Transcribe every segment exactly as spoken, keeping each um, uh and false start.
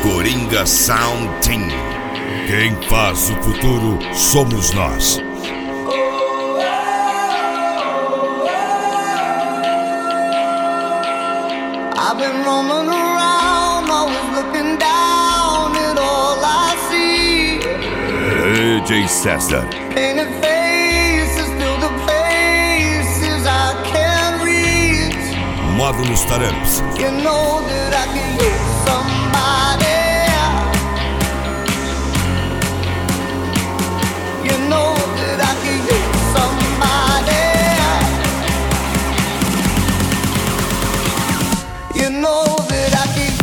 Coringa Sound Team. Quem faz o futuro somos nós. I've been roaming around, always looking down at all I see. D J César. Painted faces fill the places I can't reach. Módulos Taramps. You know that I can use somebody. You know that I can use somebody. You know that I can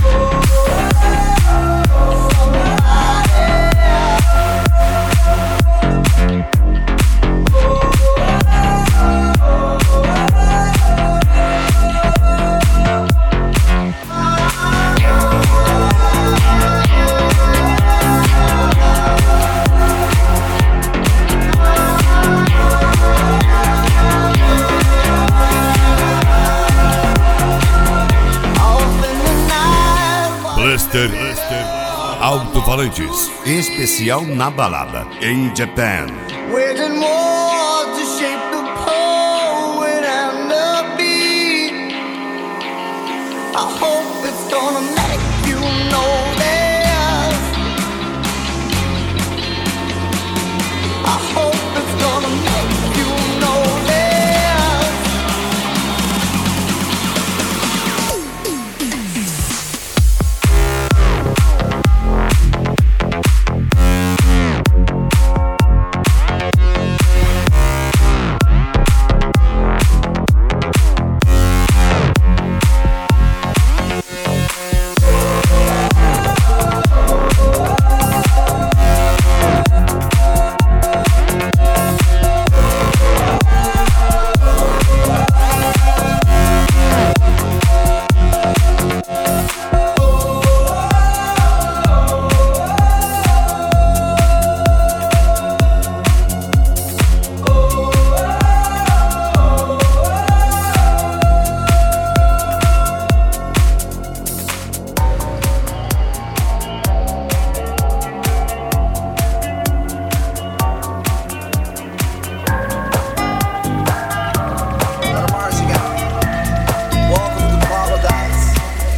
Blaster, Alto-falantes, especial na balada, em Japan. waging war to shape the poet and the beat. I hope it's gonna